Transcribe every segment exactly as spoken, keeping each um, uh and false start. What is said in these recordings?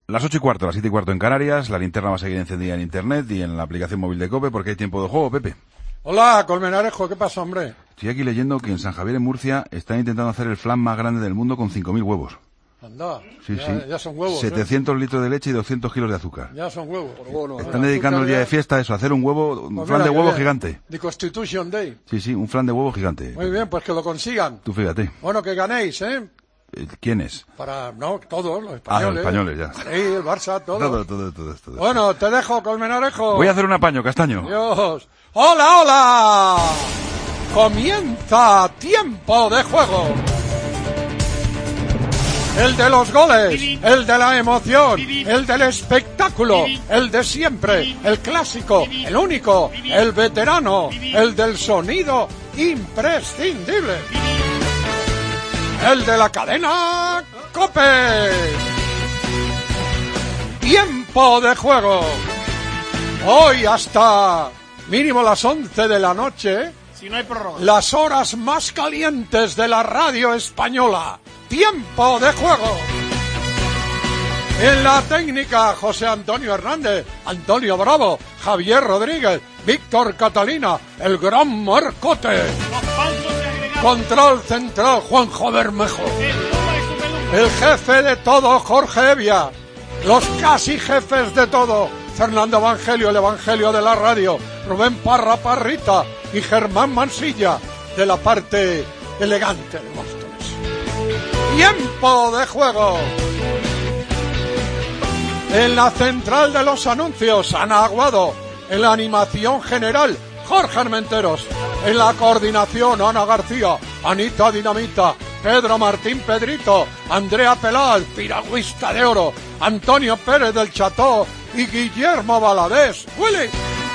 Las ocho y cuarto, las siete y cuarto en Canarias, la linterna va a seguir encendida en internet y en la aplicación móvil de COPE porque hay tiempo de juego, Pepe. Hola, Colmenarejo, ¿qué pasa, hombre? Estoy aquí leyendo que en San Javier, en Murcia, están intentando hacer el flan más grande del mundo con cinco mil huevos. Anda, sí, ya, sí. ya son huevos, setecientos ¿eh? litros de leche y doscientos kilos de azúcar. Ya son huevos. Bueno, están dedicando el día de fiesta a eso, a hacer un huevo, un pues flan mira, de huevo bien. gigante. The Constitution Day. Sí, sí, un flan de huevo gigante. Muy bien, pues que lo consigan. Tú fíjate. Bueno, que ganéis, ¿eh? ¿Quién es? Para, no, todos, los españoles. Ah, los españoles, ya. Sí, el Barça, todos. Todo, todo, todo, todo. Bueno, te dejo, Colmenarejo. Voy a hacer un apaño, Castaño. Dios. ¡Hola, hola! Comienza tiempo de juego. El de los goles, el de la emoción, el del espectáculo, el de siempre, el clásico, el único, el veterano, el del sonido imprescindible. El de la cadena COPE. Tiempo de juego. Hoy hasta mínimo las once de la noche. Si no hay prórroga. Las horas más calientes de la radio española. Tiempo de juego. En la técnica, José Antonio Hernández, Antonio Bravo, Javier Rodríguez, Víctor Catalina, el gran Marcote. Control central, Juanjo Bermejo. El jefe de todo, Jorge Evia. Los casi jefes de todo, Fernando Evangelio, el Evangelio de la radio, Rubén Parra Parrita y Germán Mansilla, de la parte elegante de Móstoles. Tiempo de juego. En la central de los anuncios, Ana Aguado. En la animación general, Jorge Armenteros. En la coordinación, Ana García, Anita Dinamita, Pedro Martín Pedrito, Andrea Pelaz, piragüista de oro, Antonio Pérez del Cható y Guillermo Valadés. ¡Willy!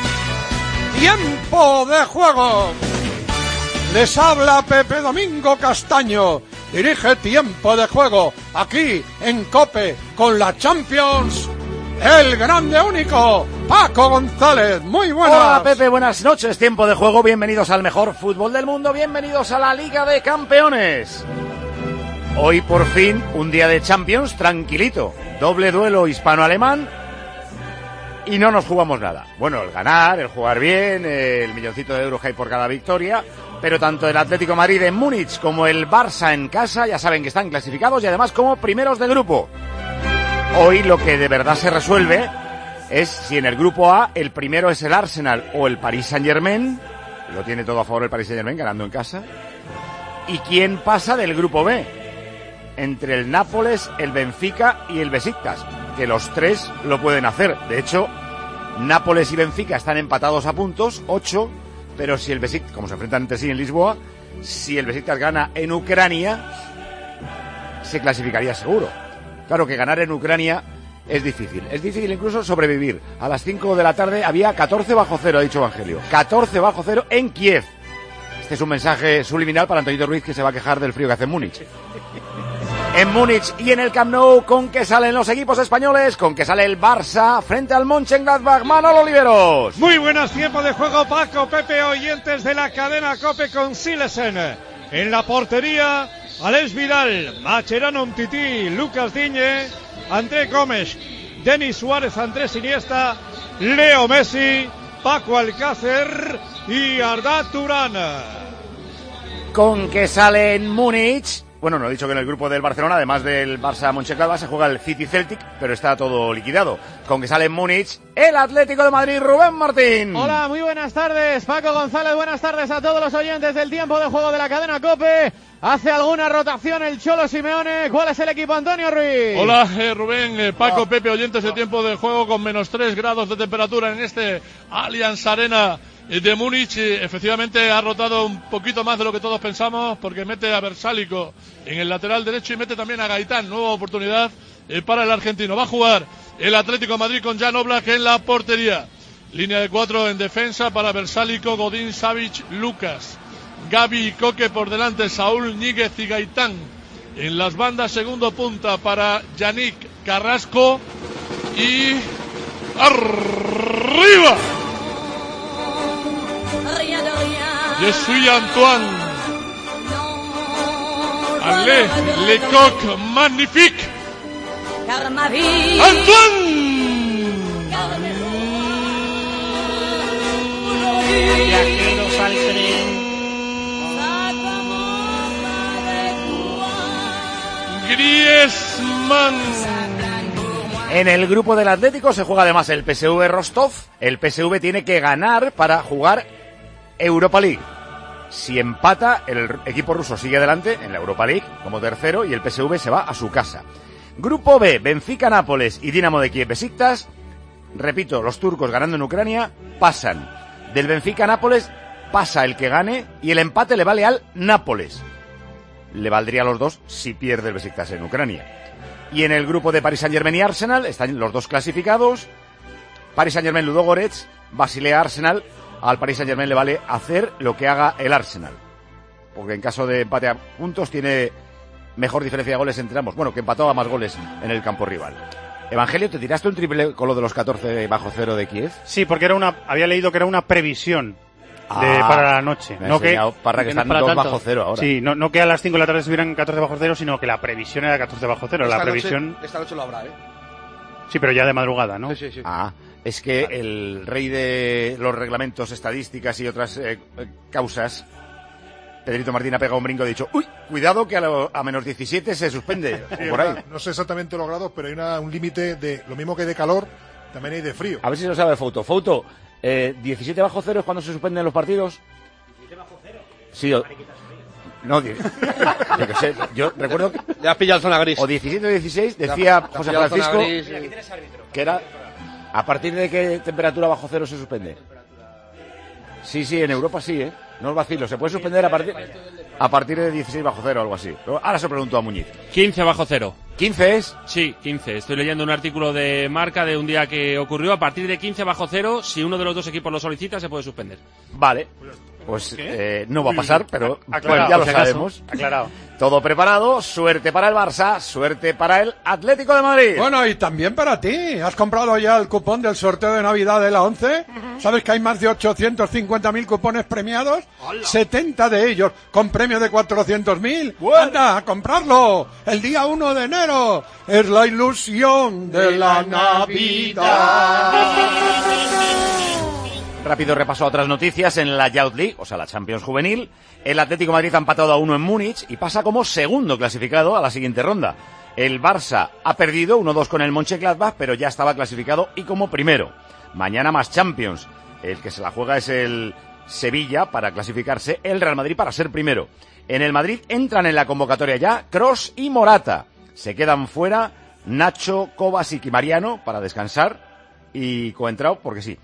¡Tiempo de juego! Les habla Pepe Domingo Castaño. Dirige Tiempo de Juego, aquí en COPE, con la Champions, el grande único, Paco González. Muy buenas. Hola Pepe, buenas noches. Tiempo de Juego, bienvenidos al mejor fútbol del mundo, bienvenidos a la Liga de Campeones. Hoy por fin un día de Champions tranquilito, doble duelo hispano-alemán y no nos jugamos nada. Bueno, el ganar, el jugar bien, el milloncito de euros que hay por cada victoria, pero tanto el Atlético de Madrid en Múnich como el Barça en casa ya saben que están clasificados y además como primeros de grupo. Hoy lo que de verdad se resuelve es si en el grupo A el primero es el Arsenal o el Paris Saint-Germain, lo tiene todo a favor el Paris Saint-Germain ganando en casa, y quién pasa del grupo B, entre el Nápoles, el Benfica y el Besiktas, que los tres lo pueden hacer. De hecho, Nápoles y Benfica están empatados a puntos, ocho, pero si el Besiktas, como se enfrentan entre sí en Lisboa, si el Besiktas gana en Ucrania, se clasificaría seguro. Claro que ganar en Ucrania es difícil. Es difícil incluso sobrevivir. A las cinco de la tarde había catorce bajo cero, ha dicho Evangelio. catorce bajo cero en Kiev. Este es un mensaje subliminal para Antonito Ruiz, que se va a quejar del frío que hace en Múnich. En Múnich y en el Camp Nou, ¿con qué salen los equipos españoles? ¿Con qué sale el Barça frente al Mönchengladbach? Manolo Oliveros. Muy buenos tiempos de juego, Paco, Pepe, oyentes de la cadena COPE con Silesen. En la portería, Alex Vidal, Mascherano Umtiti, Lucas Digne, André Gómez, Denis Suárez, Andrés Iniesta, Leo Messi, Paco Alcácer y Arda Turán. ¿Con qué sale en Múnich? Bueno, no he dicho que en el grupo del Barcelona, además del Barça Mönchengladbach, se juega el City Celtic, pero está todo liquidado. Con que sale en Múnich, el Atlético de Madrid, Rubén Martín. Hola, muy buenas tardes, Paco González, buenas tardes a todos los oyentes del Tiempo de Juego de la cadena COPE. Hace alguna rotación el Cholo Simeone. ¿Cuál es el equipo, Antonio Ruiz? Hola, eh, Rubén, eh, Paco, oh. Pepe, oyentes de Tiempo de Juego, con menos tres grados de temperatura en este Allianz Arena de Múnich. Efectivamente ha rotado un poquito más de lo que todos pensamos, porque mete a Versálico en el lateral derecho y mete también a Gaitán. Nueva oportunidad eh, para el argentino. Va a jugar el Atlético de Madrid con Jan Oblak en la portería. Línea de cuatro en defensa para Versálico, Godín, Savic, Lucas, Gavi y Coque por delante, Saúl, Ñíguez y Gaitán. En las bandas, segundo punta para Yannick Carrasco y arriba Je suis Antoine. Allez, Lecoq, magnifique. Viajeros al tren. Griezmann. En el grupo del Atlético se juega además el P S V Rostov. El P S V tiene que ganar para jugar Europa League. Si empata, el equipo ruso sigue adelante en la Europa League como tercero y el P S V se va a su casa. Grupo B, Benfica, Nápoles y Dinamo de Kiev, Besiktas. Repito, los turcos ganando en Ucrania pasan. Del Benfica a Nápoles pasa el que gane y el empate le vale al Nápoles. Le valdría a los dos si pierde el Besiktas en Ucrania. Y en el grupo de Paris Saint-Germain y Arsenal están los dos clasificados. Paris Saint-Germain, Ludogorets, Basilea, Arsenal. Al Paris Saint-Germain le vale hacer lo que haga el Arsenal. Porque en caso de empate a puntos tiene mejor diferencia de goles entre ambos. Bueno, que empató a más goles en el campo rival. Evangelio, ¿te tiraste un triple con lo de los catorce bajo cero de Kiev? Sí, porque era una, había leído que era una previsión de, ah, para la noche. Me no que, Parra que están no dos tanto. bajo cero ahora. Sí, no, no que a las cinco de la tarde estuvieran catorce bajo cero, sino que la previsión era catorce bajo cero. Esta la previsión. Noche, esta noche lo habrá, ¿eh? Sí, pero ya de madrugada, ¿no? Sí, sí, sí. Ah, es que el rey de los reglamentos, estadísticas y otras eh, causas, Pedrito Martín ha pegado un brinco y ha dicho, uy, cuidado que a, lo, a menos diecisiete se suspende. Sí, por ahí. No sé exactamente los grados, pero hay una, un límite de lo mismo que de calor, también hay de frío. A ver si lo sabe Fouto. Fouto, eh, ¿diecisiete bajo cero es cuando se suspenden los partidos? ¿diecisiete bajo cero? Sí, o... No, yo, que sé, yo recuerdo que... Ya has pillado zona gris. O diecisiete o dieciséis, decía ya, José ya Francisco, gris, Mira, aquí tienes árbitro. que era... ¿A partir de qué temperatura bajo cero se suspende? Sí, sí, en Europa sí, ¿eh? No os vacilo, se puede suspender a partir, a partir de dieciséis bajo cero o algo así. Pero ahora se preguntó a Muñiz. quince bajo cero. ¿quince es? Sí, quince. Estoy leyendo un artículo de Marca de un día que ocurrió. A partir de quince bajo cero, si uno de los dos equipos lo solicita, se puede suspender. Vale. Pues eh, no va a pasar, pero Aclarado, bueno, ya lo si acaso. sabemos. Aclarado. Todo preparado, suerte para el Barça, suerte para el Atlético de Madrid. Bueno, y también para ti. ¿Has comprado ya el cupón del sorteo de Navidad de la once? ¿Sabes que hay más de ochocientos cincuenta mil cupones premiados? ¡Hola! setenta de ellos con premio de cuatrocientos mil. ¡Anda, a comprarlo! El día uno de enero. Es la ilusión de la Navidad. Rápido repaso a otras noticias en la Youth League, o sea, la Champions Juvenil. El Atlético de Madrid ha empatado a uno en Múnich y pasa como segundo clasificado a la siguiente ronda. El Barça ha perdido uno dos con el Mönchengladbach, pero ya estaba clasificado y como primero. Mañana más Champions. El que se la juega es el Sevilla para clasificarse, el Real Madrid para ser primero. En el Madrid entran en la convocatoria ya Kroos y Morata. Se quedan fuera Nacho, Kovacic y Mariano para descansar y Coentrao porque sí.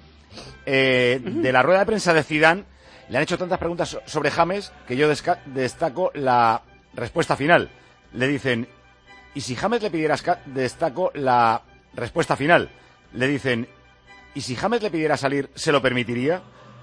Eh, de la rueda de prensa de Zidane le han hecho tantas preguntas sobre James que yo desca- destaco la respuesta final. Le dicen, ¿y si James le pidiera esca- destaco la respuesta final? Le dicen, ¿y si James le pidiera salir, se lo permitiría?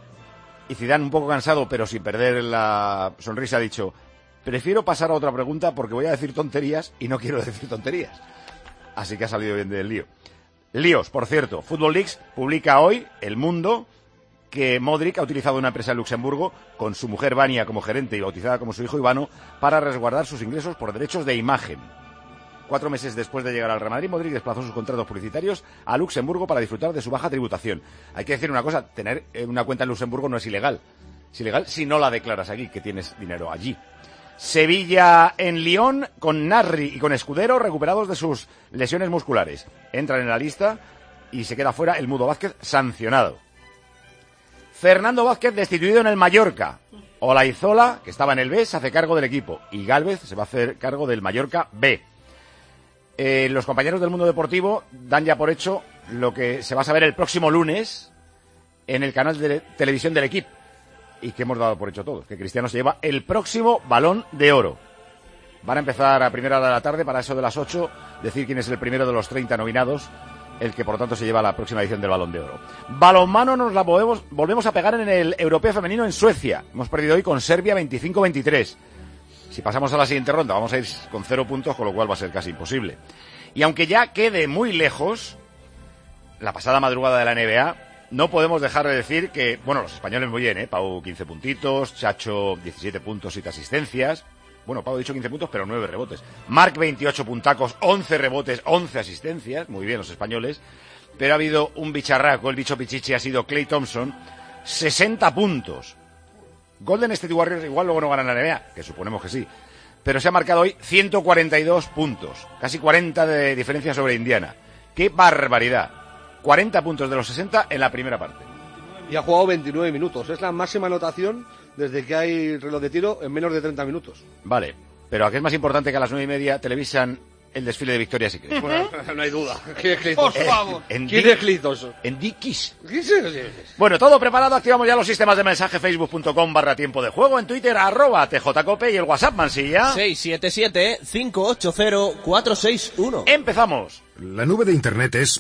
Y Zidane, un poco cansado pero sin perder la sonrisa, ha dicho, prefiero pasar a otra pregunta porque voy a decir tonterías y no quiero decir tonterías. Así que ha salido bien del lío. Líos, por cierto. Football Leaks publica hoy, El Mundo, que Modric ha utilizado una empresa en Luxemburgo con su mujer Vania como gerente y bautizada como su hijo Ivano para resguardar sus ingresos por derechos de imagen. Cuatro meses después de llegar al Real Madrid, Modric desplazó sus contratos publicitarios a Luxemburgo para disfrutar de su baja tributación. Hay que decir una cosa, tener una cuenta en Luxemburgo no es ilegal. Es ilegal si no la declaras aquí, que tienes dinero allí. Sevilla en Lyon con Narri y con Escudero recuperados de sus lesiones musculares. Entran en la lista y se queda fuera el Mudo Vázquez sancionado. Fernando Vázquez destituido en el Mallorca. Olaizola, que estaba en el B, se hace cargo del equipo. Y Gálvez se va a hacer cargo del Mallorca B. Eh, los compañeros del Mundo Deportivo dan ya por hecho lo que se va a saber el próximo lunes en el canal de televisión del equipo. Y que hemos dado por hecho todos, que Cristiano se lleva el próximo Balón de Oro. Van a empezar a primera hora de la tarde, para eso de las ocho, decir quién es el primero de los treinta nominados, el que por lo tanto se lleva la próxima edición del Balón de Oro. Balonmano nos la volvemos, volvemos a pegar en el Europeo Femenino en Suecia. Hemos perdido hoy con Serbia veinticinco veintitrés. Si pasamos a la siguiente ronda vamos a ir con cero puntos, con lo cual va a ser casi imposible. Y aunque ya quede muy lejos, la pasada madrugada de la N B A, no podemos dejar de decir que, bueno, los españoles muy bien, ¿eh? Pau quince puntitos, Chacho diecisiete puntos, siete asistencias. Bueno, Pau ha dicho quince puntos, pero nueve rebotes. Marc veintiocho puntacos, once rebotes, once asistencias. Muy bien los españoles. Pero ha habido un bicharraco, el bicho pichichi ha sido Klay Thompson, sesenta puntos. Golden State Warriors igual luego no ganan la N B A, que suponemos que sí. Pero se ha marcado hoy ciento cuarenta y dos puntos, casi cuarenta de diferencia sobre Indiana. ¡Qué barbaridad! cuarenta puntos de los sesenta en la primera parte. Y ha jugado veintinueve minutos. Es la máxima anotación desde que hay reloj de tiro en menos de treinta minutos. Vale, pero ¿a qué es más importante que a las nueve y media televisan el desfile de Victoria's Secret? Bueno, no hay duda. ¿Quién es Klay Thompson? Por favor. En ¿Quién Dick- es Klay Thompson? En Dickies. ¿Qué es eso? Bueno, todo preparado, activamos ya los sistemas de mensaje, facebook.com barra tiempo de juego, en Twitter, arroba tjcope y el WhatsApp, Mansilla. seis siete siete, cinco ocho cero, cuatro seis uno. Empezamos. La nube de Internet es...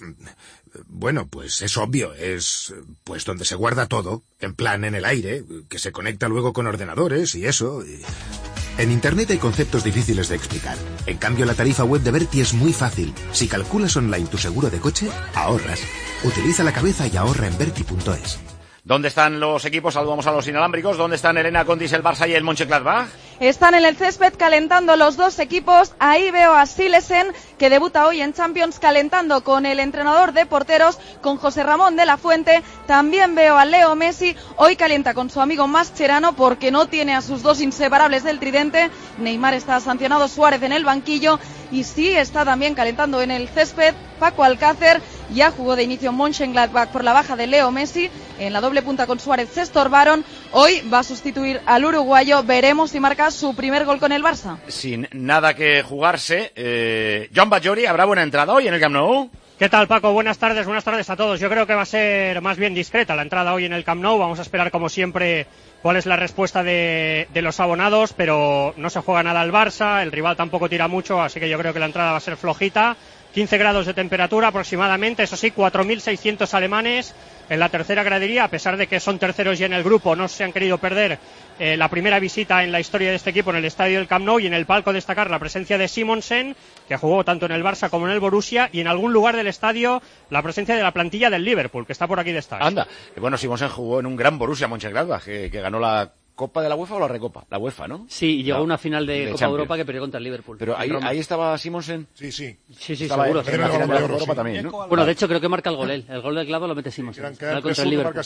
Bueno, pues es obvio, es pues donde se guarda todo, en plan en el aire, que se conecta luego con ordenadores y eso. Y... En Internet hay conceptos difíciles de explicar. En cambio, la tarifa web de Berti es muy fácil. Si calculas online tu seguro de coche, ahorras. Utiliza la cabeza y ahorra en Berti punto es. ¿Dónde están los equipos? Saludamos a los inalámbricos. ¿Dónde están Elena Condis, el Barça y el Mönchengladbach? Están en el césped calentando los dos equipos. Ahí veo a Silesen, que debuta hoy en Champions, calentando con el entrenador de porteros, con José Ramón de la Fuente. También veo a Leo Messi. Hoy calienta con su amigo Mascherano porque no tiene a sus dos inseparables del tridente. Neymar está sancionado, Suárez en el banquillo. Y sí está también calentando en el césped Paco Alcácer. Ya jugó de inicio Mönchengladbach por la baja de Leo Messi. En la doble punta con Suárez se estorbaron. Hoy va a sustituir al uruguayo. Veremos si marca su primer gol con el Barça. Sin nada que jugarse, eh, John Bajori, ¿habrá buena entrada hoy en el Camp Nou? ¿Qué tal, Paco? Buenas tardes, buenas tardes a todos. Yo creo que va a ser más bien discreta la entrada hoy en el Camp Nou. Vamos a esperar, como siempre, cuál es la respuesta de, de los abonados, pero no se juega nada al Barça, el rival tampoco tira mucho, así que yo creo que la entrada va a ser flojita. quince grados de temperatura aproximadamente, eso sí, cuatro mil seiscientos alemanes en la tercera gradería, a pesar de que son terceros ya en el grupo, no se han querido perder eh, la primera visita en la historia de este equipo en el estadio del Camp Nou, y en el palco destacar la presencia de Simonsen, que jugó tanto en el Barça como en el Borussia, y en algún lugar del estadio la presencia de la plantilla del Liverpool, que está por aquí de estar. Anda, bueno, Simonsen jugó en un gran Borussia Mönchengladbach, que, que ganó la ¿Copa de la UEFA o la Recopa? La UEFA, ¿no? Sí, y llegó a una final de, de Copa Champions. Europa que perdió contra el Liverpool. Pero ahí, ahí estaba Simonsen. Sí, sí. Sí, sí, Estaba seguro. él, Sí. en la final de la Europa también, ¿no? Bueno, de hecho creo que marca el gol él. El gol del clavo lo mete Simonsen. Gran contra el Liverpool.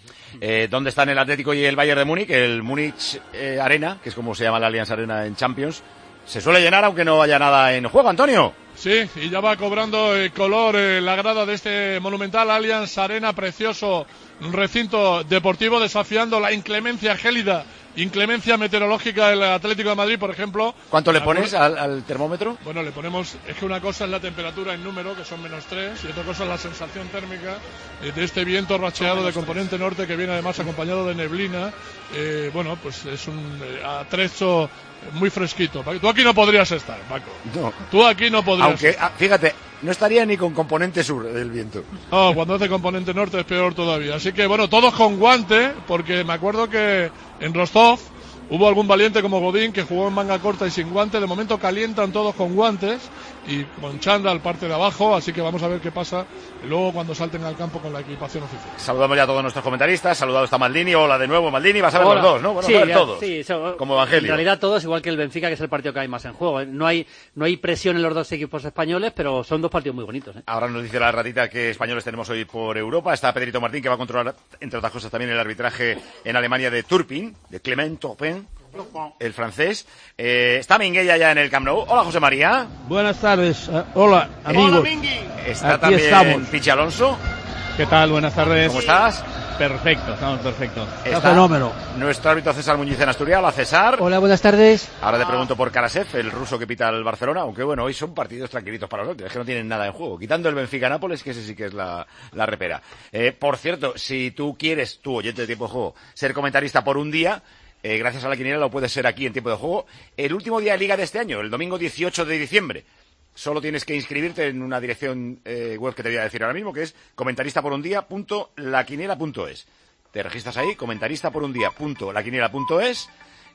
Eh, ¿Dónde están el Atlético y el Bayern de Múnich? El Múnich eh, Arena, que es como se llama la Allianz Arena en Champions, se suele llenar aunque no haya nada en juego, Antonio. Sí, y ya va cobrando eh, color eh, la grada de este monumental Allianz Arena, precioso recinto deportivo, desafiando la inclemencia gélida, inclemencia meteorológica del Atlético de Madrid, por ejemplo. ¿Cuánto le pones al, al termómetro? Bueno, le ponemos, es que una cosa es la temperatura en número, que son menos tres, y otra cosa es la sensación térmica eh, de este viento racheado de componente norte, que viene además acompañado de neblina. Eh, bueno, pues es un eh, atrecho muy fresquito. Tú aquí no podrías estar, Paco. No. Tú aquí no podrías Aunque, estar. ah, fíjate, no estaría ni con componente sur del viento. No, cuando hace componente norte es peor todavía. Así que, bueno, todos con guante, porque me acuerdo que en Rostov hubo algún valiente como Godín que jugó en manga corta y sin guante. De momento calientan todos con guantes y con chándal parte de abajo, así que vamos a ver qué pasa luego cuando salten al campo con la equipación oficial. Saludamos ya a todos nuestros comentaristas. Saludado está Maldini. Hola de nuevo, Maldini. Vas a ver Hola. los dos, ¿no? Bueno, sí, a ver ya, todos. sí, so, como Evangelio. En realidad todos, igual que el Benfica, que es el partido que hay más en juego. ¿eh? No hay no hay presión en los dos equipos españoles, pero son dos partidos muy bonitos. ¿eh? Ahora nos dice la ratita que españoles tenemos hoy por Europa. Está Pedrito Martín, que va a controlar, entre otras cosas, también el arbitraje en Alemania de Turpin, de Clement Turpin, el francés. Eh, está Minguella ya en el Camp Nou. Hola, José María. Buenas tardes. Uh, hola, amigos. Hola, Está Aquí también estamos. Pichi Alonso. ¿Qué tal? Buenas tardes. ¿Cómo estás? Perfecto, estamos perfectos. Está fenómeno. Nuestro árbitro César Muñiz en Asturias. Hola, César. Hola, buenas tardes. Ahora te pregunto por Karasev, el ruso que pita al Barcelona, aunque bueno, hoy son partidos tranquilitos para nosotros, es que no tienen nada en juego. Quitando el Benfica-Nápoles, que ese sí que es la, la repera. Eh, por cierto, si tú quieres, tú, oyente de Tiempo de Juego, ser comentarista por un día, eh, gracias a la quiniela lo puedes ser aquí en Tiempo de Juego, el último día de Liga de este año, el domingo dieciocho de diciembre. Solo tienes que inscribirte en una dirección eh, web que te voy a decir ahora mismo, que es comentarista por un día punto la quiniela punto es. Te registras ahí, comentarista por un día punto la quiniela punto es,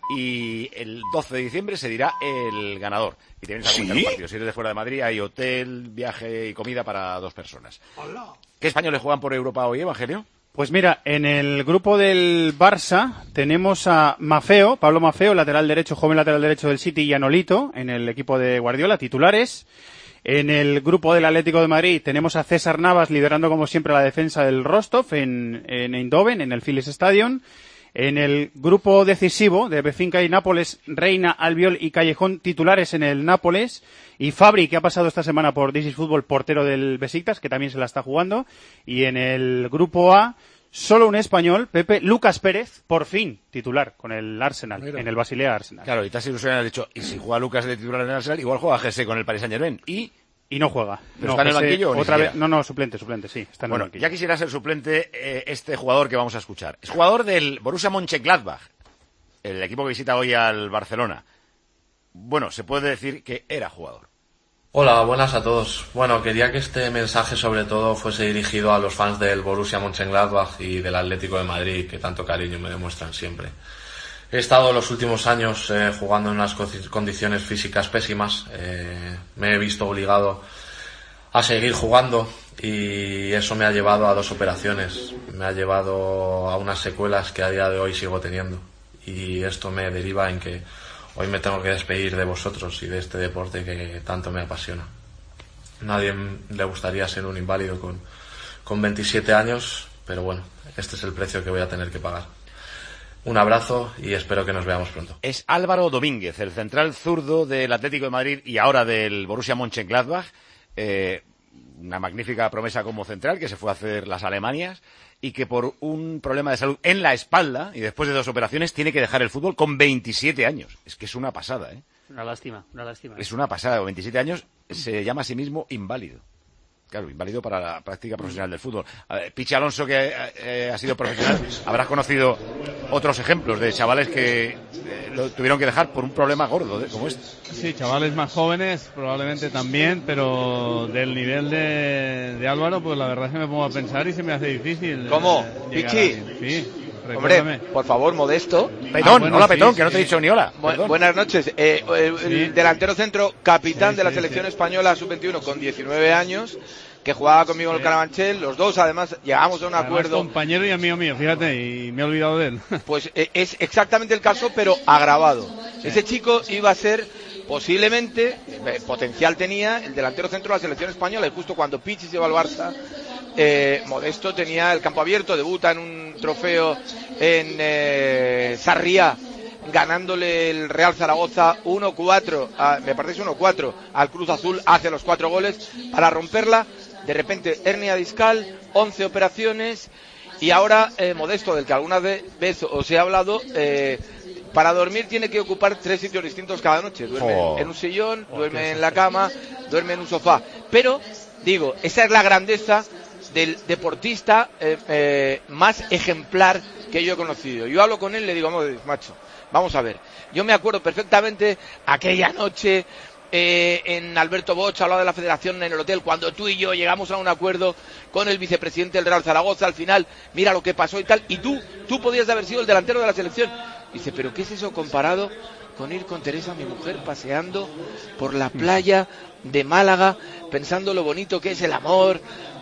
y el doce de diciembre se dirá el ganador. Y te vienes a comentar ¿Sí? un partido. Si eres de fuera de Madrid, hay hotel, viaje y comida para dos personas. ¿Qué españoles juegan por Europa hoy, Evangelio? Pues mira, en el grupo del Barça tenemos a Maffeo, Pablo Maffeo, lateral derecho, joven lateral derecho del City, y a Nolito, en el equipo de Guardiola, titulares. En el grupo del Atlético de Madrid tenemos a César Navas liderando como siempre la defensa del Rostov en, en Eindhoven, en el Philips Stadium. En el grupo decisivo de Benfica y Nápoles, Reina, Albiol y Callejón titulares en el Nápoles. Y Fabri, que ha pasado esta semana por This is Football, portero del Besiktas, que también se la está jugando. Y en el grupo A, solo un español, Pepe, Lucas Pérez, por fin titular con el Arsenal, Mira. en el Basilea Arsenal. Claro, y te has ilusionado, has dicho, y si juega Lucas de titular en el Arsenal, igual juega G S con el Paris Saint-Germain. Y... Y no juega. ¿Pero no, está en el banquillo o ni otra siquiera? vez, no, no, suplente, suplente, sí. Está en bueno, el banquillo. ya quisiera ser suplente eh, este jugador que vamos a escuchar. Es jugador del Borussia Mönchengladbach, el equipo que visita hoy al Barcelona. Bueno, se puede decir que era jugador. Hola, buenas a todos. Bueno, quería que este mensaje sobre todo fuese dirigido a los fans del Borussia Mönchengladbach y del Atlético de Madrid, que tanto cariño me demuestran siempre. He estado los últimos años eh, jugando en unas condiciones físicas pésimas. Eh, me he visto obligado a seguir jugando y eso me ha llevado a dos operaciones. Me ha llevado a unas secuelas que a día de hoy sigo teniendo. Y esto me deriva en que hoy me tengo que despedir de vosotros y de este deporte que tanto me apasiona. Nadie le gustaría ser un inválido con, con veintisiete años, pero bueno, este es el precio que voy a tener que pagar. Un abrazo y espero que nos veamos pronto. Es Álvaro Domínguez, el central zurdo del Atlético de Madrid y ahora del Borussia Mönchengladbach. Eh, una magnífica promesa como central que se fue a hacer las Alemanias y que por un problema de salud en la espalda y después de dos operaciones tiene que dejar el fútbol con veintisiete años. Es que es una pasada, ¿eh? Una lástima, una lástima. Es una pasada. Con veintisiete años se llama a sí mismo inválido. Claro, inválido para la práctica profesional del fútbol. Ver, Pichi Alonso, que eh, ha sido profesional, habrás conocido otros ejemplos de chavales que eh, lo tuvieron que dejar por un problema gordo, ¿eh? Como este. Sí, chavales más jóvenes probablemente también, pero del nivel de, de Álvaro, pues la verdad es que me pongo a pensar y se me hace difícil. ¿Cómo? Eh, Pichi. Sí. Hombre, por favor, Modesto. Petón, ah, bueno, hola sí, Petón, sí, que no te he dicho ni hola. Bu buenas noches. Eh, el, el sí. delantero centro, capitán sí, de la sí, selección sí. española sub veintiuno con diecinueve años, que jugaba conmigo en el Carabanchel. Los dos, además, llegamos a un Además, acuerdo. compañero y amigo mío, fíjate, y me he olvidado de él. Pues eh, es exactamente el caso, pero agravado. Ese chico iba a ser posiblemente, eh, potencial tenía, el delantero centro de la selección española, y justo cuando Pichi se va al Barça, eh, Modesto tenía el campo abierto, debuta en un trofeo en eh, Sarriá, ganándole el Real Zaragoza uno cuatro, a, me parece uno cuatro, al Cruz Azul, hace los cuatro goles para romperla. De repente hernia discal, once operaciones, y ahora eh, Modesto, del que alguna vez os he hablado, eh, para dormir tiene que ocupar tres sitios distintos cada noche. Duerme oh. en un sillón, oh, duerme en la cama, duerme en un sofá. Pero, digo, esa es la grandeza del deportista eh, eh, más ejemplar que yo he conocido. Yo hablo con él y le digo, macho, vamos a ver. Yo me acuerdo perfectamente aquella noche eh, en Alberto Bosch, hablaba de la federación en el hotel, cuando tú y yo llegamos a un acuerdo con el vicepresidente del Real Zaragoza, al final, mira lo que pasó y tal, y tú, tú podías haber sido el delantero de la selección. Dice, pero ¿qué es eso comparado con ir con Teresa, mi mujer, paseando por la playa de Málaga, pensando lo bonito que es el amor?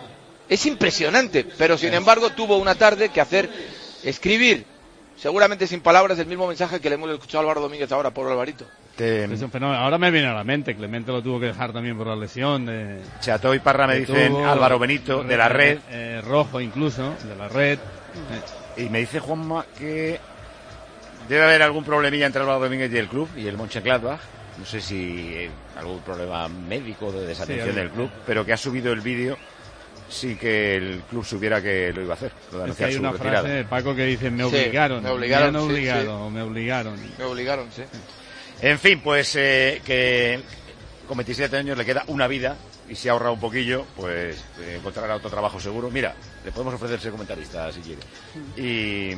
Es impresionante, pero sin embargo tuvo una tarde que hacer, escribir, seguramente sin palabras, el mismo mensaje que le hemos escuchado a Álvaro Domínguez ahora, por Alvarito. Te... Es un fenómeno. Ahora me viene a la mente, Clemente lo tuvo que dejar también por la lesión. De... Chato y Parra me dicen tuvo, Álvaro Benito, de la Red. Eh, Rojo incluso, de la Red. Eh. Y me dice Juanma que debe haber algún problemilla entre Álvaro Domínguez y el club, y el Mönchengladbach. No sé si eh, algún problema médico de desatención sí, del club, pero que ha subido el vídeo sin que el club supiera que lo iba a hacer. Lo es que hay una retirada. Frase de Paco que dice, me obligaron, sí, me obligaron, me, sí, obligado, sí. me obligaron. Me obligaron, sí. En fin, pues eh, que con veintisiete años le queda una vida y si ahorra un poquillo, pues eh, encontrará otro trabajo seguro. Mira, le podemos ofrecer ser comentarista si quiere. Y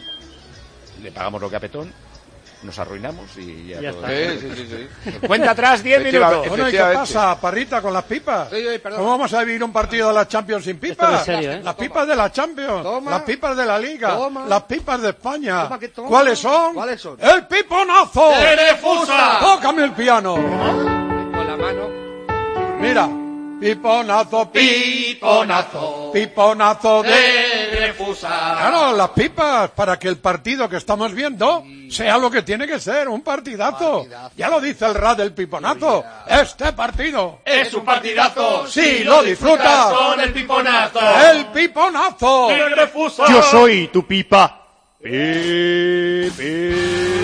le pagamos lo que a Petón, nos arruinamos y ya, ya todo. Está. Sí, sí, sí, sí. Cuenta atrás, diez minutos. Bueno, ¿y qué pasa, Parrita, con las pipas? Sí, sí, ¿cómo vamos a vivir un partido de la Champions sin pipas? Serio, ¿eh? Las pipas de la Champions, toma, las pipas de la Liga, toma, las pipas de España. Toma, toma, ¿Cuáles son? ¿Cuáles son? ¡El piponazo! ¡Terefusa! ¡Tócame el piano! Con la mano. Mira. Piponazo, piponazo, piponazo de Claro, las pipas, para que el partido que estamos viendo sea lo que tiene que ser, un partidazo. partidazo. Ya lo dice el Rad del Piponazo. Este partido es un partidazo. Si lo disfrutas con el piponazo. El piponazo. Yo soy tu pipa. Pi, pi,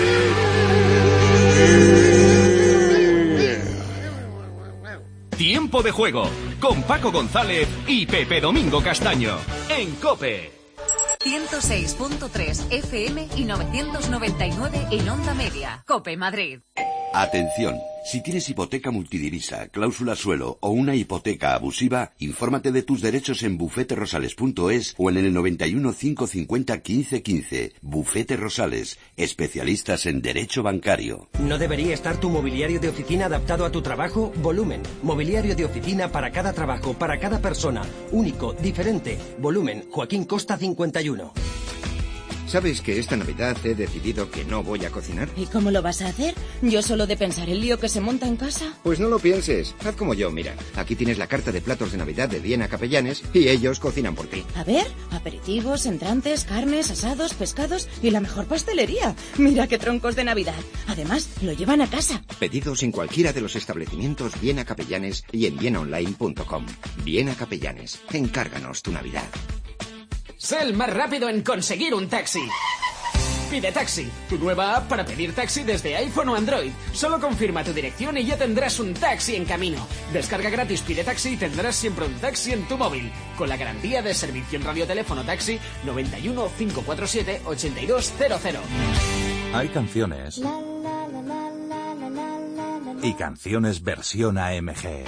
Tiempo de juego con Paco González y Pepe Domingo Castaño en COPE. ciento seis punto tres F M y novecientos noventa y nueve en Onda Media. COPE Madrid. Atención, si tienes hipoteca multidivisa, cláusula suelo o una hipoteca abusiva, infórmate de tus derechos en bufete rosales punto es o en el noventa y uno, cinco cincuenta, quince quince. Bufete Rosales, especialistas en derecho bancario. ¿No debería estar tu mobiliario de oficina adaptado a tu trabajo? Volumen, mobiliario de oficina para cada trabajo, para cada persona, único, diferente. Volumen, Joaquín Costa cincuenta y uno. ¿Sabes que esta Navidad he decidido que no voy a cocinar? ¿Y cómo lo vas a hacer? Yo solo de pensar el lío que se monta en casa. Pues no lo pienses. Haz como yo, mira. Aquí tienes la carta de platos de Navidad de Viena Capellanes y ellos cocinan por ti. A ver, aperitivos, entrantes, carnes, asados, pescados y la mejor pastelería. Mira qué troncos de Navidad. Además, lo llevan a casa. Pedidos en cualquiera de los establecimientos Viena Capellanes y en viena online punto com. Viena Capellanes. Encárganos tu Navidad. Sé el más rápido en conseguir un taxi. Pide Taxi, tu nueva app para pedir taxi desde iPhone o Android. Solo confirma tu dirección y ya tendrás un taxi en camino. Descarga gratis Pide Taxi y tendrás siempre un taxi en tu móvil. Con la garantía de servicio en radioteléfono taxi noventa y uno, cinco cuatro siete, ochenta y dos cero cero. Hay canciones y canciones versión A M G.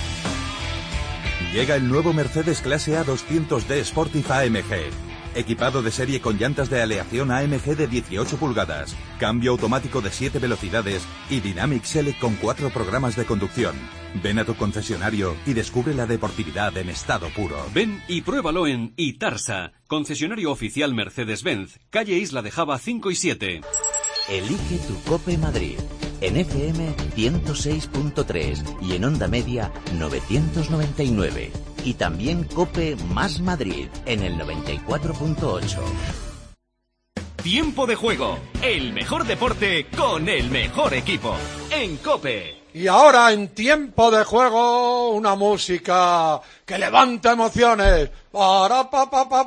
Llega el nuevo Mercedes Clase A doscientos D Sportif A M G. Equipado de serie con llantas de aleación A M G de dieciocho pulgadas, cambio automático de siete velocidades y Dynamic Select con cuatro programas de conducción. Ven a tu concesionario y descubre la deportividad en estado puro. Ven y pruébalo en Itarsa, concesionario oficial Mercedes-Benz, calle Isla de Java cinco y siete. Elige tu COPE Madrid. En F M ciento seis punto tres y en Onda Media novecientos noventa y nueve. Y también COPE más Madrid en el noventa y cuatro punto ocho. Tiempo de juego, el mejor deporte con el mejor equipo en COPE. Y ahora en tiempo de juego una música que levanta emociones. Para pa pa pa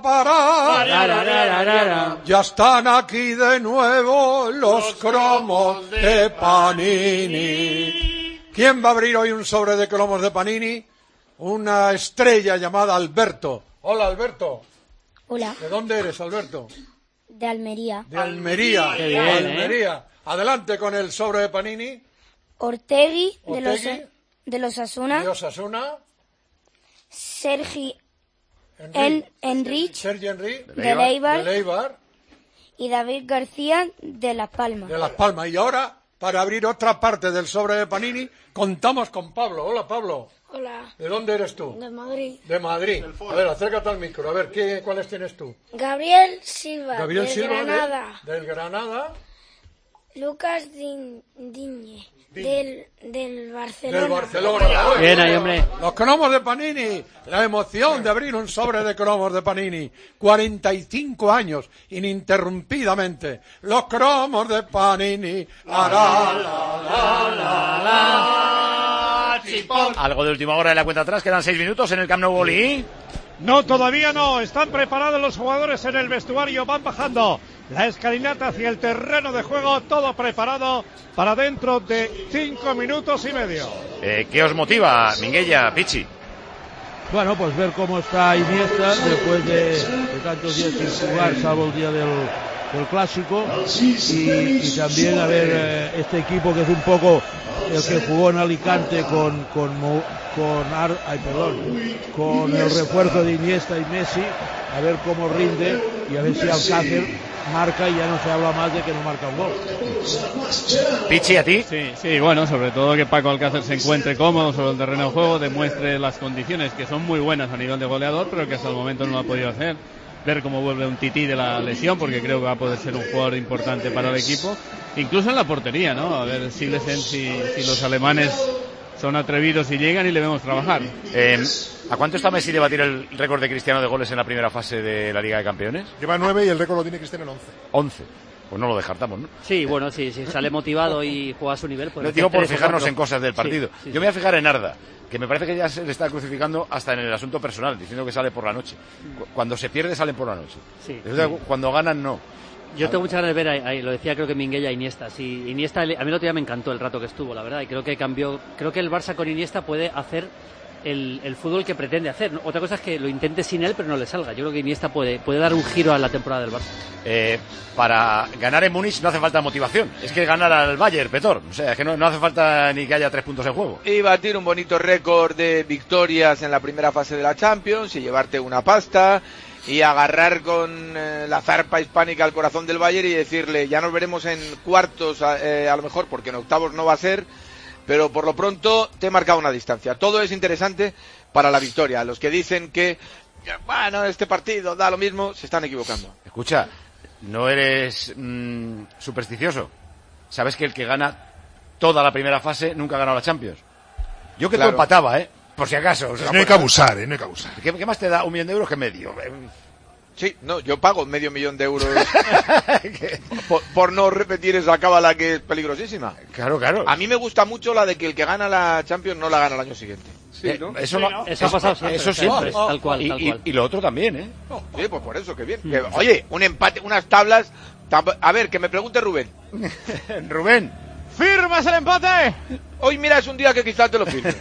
para. Ya están aquí de nuevo los cromos de Panini. ¿Quién va a abrir hoy un sobre de cromos de Panini? Una estrella llamada Alberto. Hola, Alberto. Hola. ¿De dónde eres, Alberto? De Almería. De Almería. Qué bien, Almería. ¿eh? Adelante con el sobre de Panini. Ortegui, Ortegui. de los de los Asuna. De Osasuna. Sergi Enri. en, Enrich. Sergi Enri. De Leibar. De Leibar. Y David García de Las Palmas. De Las Palmas. Y ahora, para abrir otra parte del sobre de Panini, contamos con Pablo. Hola, Pablo. Hola. ¿De dónde eres tú? De Madrid. De Madrid. A ver, acércate al micro. A ver, ¿qué, ¿cuáles tienes tú? Gabriel Silva. Gabriel del Silva. Granada. De, del Granada. Lucas Din, Diñe. Del, del Barcelona. Del Barcelona. Bien ahí, hombre. Los cromos de Panini. La emoción de abrir un sobre de cromos de Panini. cuarenta y cinco años, ininterrumpidamente. Los cromos de Panini. La, la, la, la, la, la, chipón. Algo de última hora de la cuenta atrás. Quedan seis minutos en el Camp Nou Bolí. No, todavía no. Están preparados los jugadores en el vestuario. Van bajando la escalinata hacia el terreno de juego. Todo preparado para dentro de cinco minutos y medio. Eh, ¿Qué os motiva, Minguella, Pichi? Bueno, pues ver cómo está Iniesta después de, de tantos días sin jugar, salvo el día del, del Clásico. Y, y también a ver eh, este equipo que es un poco el que jugó en Alicante con... con con Ar, ay, perdón, con el refuerzo de Iniesta y Messi, a ver cómo rinde y a ver si Alcácer marca y ya no se habla más de que no marca un gol. Pichi, ¿a ti? Sí, sí, bueno, sobre todo que Paco Alcácer se encuentre cómodo sobre el terreno de juego, demuestre las condiciones que son muy buenas a nivel de goleador, pero que hasta el momento no lo ha podido hacer. Ver cómo vuelve un Tití de la lesión, porque creo que va a poder ser un jugador importante para el equipo, incluso en la portería, ¿no? A ver Silesen si, si los alemanes son atrevidos y llegan y le vemos trabajar. Eh, ¿A cuánto está Messi de batir el récord de Cristiano de goles en la primera fase de la Liga de Campeones? Lleva nueve y el récord lo tiene Cristiano en once. once. Pues no lo descartamos, ¿no? Sí, bueno, sí, si sale motivado y juega a su nivel. Pues no digo por fijarnos en cosas del partido. Sí, sí, Yo me voy a fijar en Arda, que me parece que ya se le está crucificando hasta en el asunto personal, diciendo que sale por la noche. Cuando se pierde, salen por la noche. Sí. Cuando ganan, no. Yo tengo muchas ganas de ver, ahí, ahí, lo decía creo que Minguella, Iniesta. Sí, Iniesta, a mí el otro día me encantó el rato que estuvo, la verdad, y creo que cambió. Creo que el Barça con Iniesta puede hacer el, el fútbol que pretende hacer. Otra cosa es que lo intente sin él, pero no le salga. Yo creo que Iniesta puede, puede dar un giro a la temporada del Barça. Eh, para ganar en Múnich no hace falta motivación. Es que ganar al Bayern, Petor. O sea, es que no, no hace falta ni que haya tres puntos en juego. Y batir un bonito récord de victorias en la primera fase de la Champions y llevarte una pasta y agarrar con eh, la zarpa hispánica al corazón del Bayern y decirle, ya nos veremos en cuartos eh, a lo mejor, porque en octavos no va a ser, pero por lo pronto te he marcado una distancia. Todo es interesante para la victoria. Los que dicen que, bueno, este partido da lo mismo, se están equivocando. Escucha, no eres mmm, supersticioso. Sabes que el que gana toda la primera fase nunca ha ganado la Champions. Yo que claro. Tú empataba, ¿eh? Por si acaso. O sea, no hay que abusar, ¿eh? No hay que abusar. ¿Qué, ¿Qué más te da un millón de euros que medio? Sí, no, yo pago medio millón de euros por, por no repetir esa cábala que es peligrosísima. Claro, claro. A mí me gusta mucho la de que el que gana la Champions no la gana el año siguiente. Sí, ¿no? Eh, eso, sí, no, ¿no? eso ha pasado siempre. Eso siempre. Oh, oh, tal cual, y, tal cual. Y, y lo otro también, ¿eh? Oh, sí, pues por eso, que bien. Que, oye, un empate, unas tablas. A ver, que me pregunte Rubén. Rubén. ¿Firmas el empate? Hoy, mira, es un día que quizás te lo firme.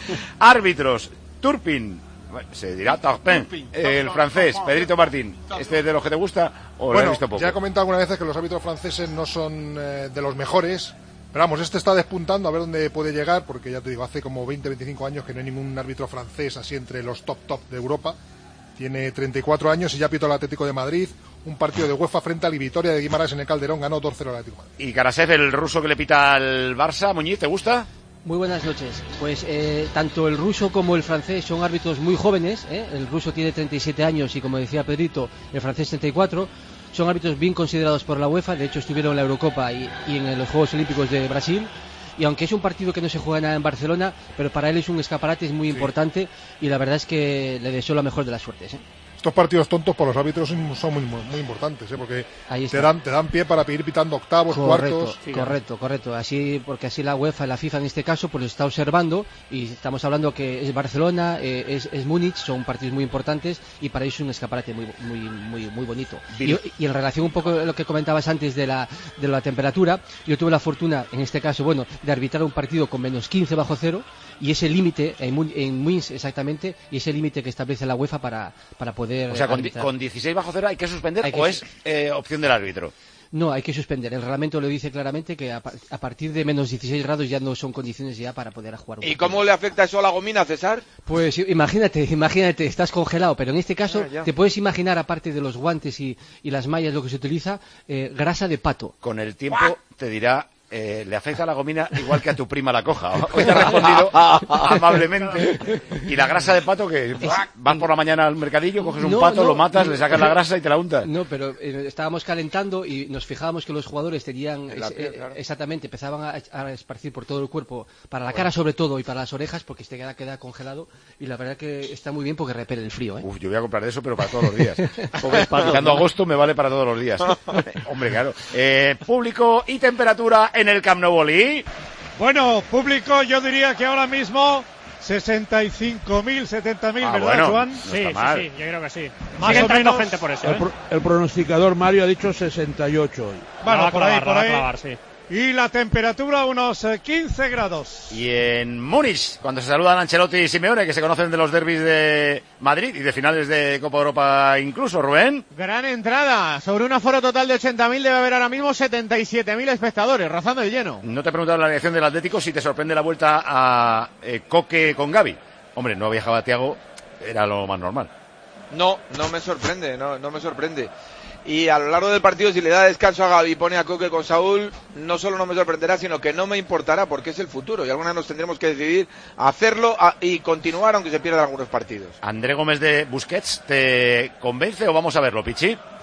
Árbitros. Turpin. Se dirá Turpin. El francés, Pedrito Martín. ¿Este es de los que te gusta o bueno, lo has visto poco? Ya he comentado algunas veces que los árbitros franceses no son eh, de los mejores. Pero vamos, este está despuntando a ver dónde puede llegar, porque ya te digo, hace como veinte, veinticinco años que no hay ningún árbitro francés así entre los top top de Europa. Tiene treinta y cuatro años y ya pitó el Atlético de Madrid. Un partido de UEFA frente al Vitoria de Guimarães en el Calderón, ganó dos cero al Atlético de Madrid. Y Karasev, el ruso que le pita al Barça, Muñiz, ¿te gusta? Muy buenas noches. Pues eh, tanto el ruso como el francés son árbitros muy jóvenes, ¿eh? El ruso tiene treinta y siete años y, como decía Pedrito, el francés treinta y cuatro. Son árbitros bien considerados por la UEFA, de hecho estuvieron en la Eurocopa y, y en los Juegos Olímpicos de Brasil. Y aunque es un partido que no se juega nada en Barcelona, pero para él es un escaparate, es muy sí. importante, y la verdad es que le deseo la mejor de las suertes, ¿eh? Estos partidos tontos por los árbitros son muy, muy importantes, ¿eh? Porque te dan, te dan pie para ir pitando octavos, correcto, cuartos. Sí, correcto, correcto. Así, porque así la UEFA, la FIFA en este caso, pues lo está observando, y estamos hablando que es Barcelona, eh, es, es Múnich, son partidos muy importantes y para ellos es un escaparate muy, muy, muy, muy bonito. Y, y en relación un poco a lo que comentabas antes de la, de la temperatura, yo tuve la fortuna, en este caso, bueno, de arbitrar un partido con menos quince bajo cero. Y ese límite, en Múnich exactamente, y ese límite que establece la UEFA para, para poder... O sea, con, con dieciséis bajo cero hay que suspender hay que o es eh, opción del árbitro. No, hay que suspender. El reglamento lo dice claramente que a, a partir de menos dieciséis grados ya no son condiciones ya para poder jugar un ¿Y partido. cómo le afecta eso a la gomina, César? Pues imagínate, imagínate, estás congelado, pero en este caso ah, te puedes imaginar, aparte de los guantes y, y las mallas, lo que se utiliza, eh, grasa de pato. Con el tiempo ¡Buah! Te dirá... Eh, le afecta a la gomina igual que a tu prima la coja. Hoy te ha respondido amablemente. Y la grasa de pato, que es, vas por la mañana al mercadillo, coges un no, pato, no, lo matas, no, le sacas la grasa y te la untas. No, pero eh, estábamos calentando y nos fijábamos que los jugadores tenían es, piel, claro. eh, exactamente, empezaban a, a esparcir por todo el cuerpo, para la bueno. cara sobre todo y para las orejas, porque este queda, queda congelado, y la verdad que está muy bien porque repele el frío, ¿eh? Uf, yo voy a comprar eso, pero para todos los días. Quitando agosto me vale para todos los días. Hombre, claro. Eh, público y temperatura en el Camp Nou, Oli. Bueno, público, yo diría que ahora mismo sesenta y cinco mil, setenta mil, ah, ¿verdad, bueno, Juan? No sí, sí, mal. sí, yo creo que sí. Más Sigue o entrando menos, gente por eso, el, ¿eh? pro, el pronosticador Mario ha dicho sesenta y ocho hoy. Bueno, por clavar, ahí, por ahí. Clavar, sí. Y la temperatura unos quince grados. Y en Múnich, cuando se saludan Ancelotti y Simeone, que se conocen de los derbis de Madrid y de finales de Copa Europa incluso, Rubén. Gran entrada. Sobre un aforo total de ochenta mil debe haber ahora mismo setenta y siete mil espectadores, rozando el lleno. No te he preguntado en la alineación del Atlético si te sorprende la vuelta a eh, Coque con Gavi. Hombre, no viajaba Thiago, era lo más normal. No, no me sorprende, no, no me sorprende. Y a lo largo del partido, si le da descanso a Gavi y pone a Coque con Saúl, no solo no me sorprenderá, sino que no me importará, porque es el futuro y alguna vez nos tendremos que decidir hacerlo a, y continuar aunque se pierdan algunos partidos. André Gómez de Busquets, ¿te convence o vamos a verlo, Pichi?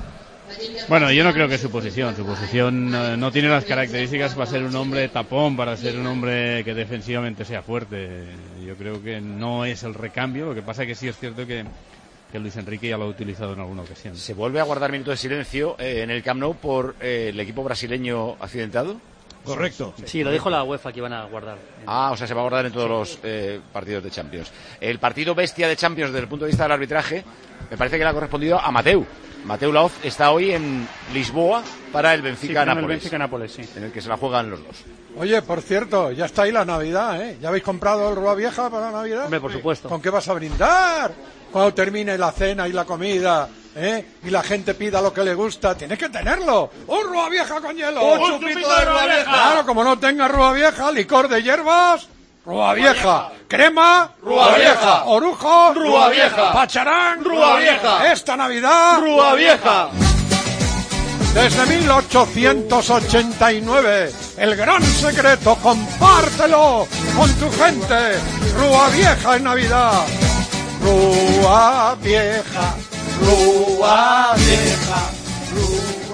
Bueno, yo no creo que es su posición. Su posición eh, no tiene las características para ser un hombre tapón, para ser un hombre que defensivamente sea fuerte. Yo creo que no es el recambio. Lo que pasa es que sí es cierto que, que Luis Enrique ya lo ha utilizado en alguna ocasión. ¿Se vuelve a guardar minuto de silencio eh, en el Camp Nou por eh, el equipo brasileño accidentado? Correcto. Sí, sí, lo dijo la UEFA que iban a guardar. Ah, o sea, se va a guardar en todos los eh, partidos de Champions. El partido bestia de Champions desde el punto de vista del arbitraje me parece que le ha correspondido a Mateu. Mateu Laoz está hoy en Lisboa para el Benfica-Nápoles. Sí, el Benfica-Nápoles, sí. En el que se la juegan los dos. Oye, por cierto, ya está ahí la Navidad, ¿eh? ¿Ya habéis comprado el Rúa Vieja para la Navidad? Hombre, por supuesto. ¿Con qué vas a brindar? Cuando termine la cena y la comida, ¿eh? Y la gente pida lo que le gusta, tienes que tenerlo. ¡Un Rúa Vieja con hielo! ¡Un chupito de Rúa Vieja! Claro, como no tenga Rúa Vieja, licor de hierbas, Rúa Vieja. Crema, Rúa Vieja. Orujo, Rúa Vieja. Pacharán, Rúa Vieja. Esta Navidad, Rúa Vieja. Desde mil ochocientos ochenta y nueve, el gran secreto, compártelo con tu gente. Rúa Vieja en Navidad. Rúa Vieja, Rúa Vieja, Rúa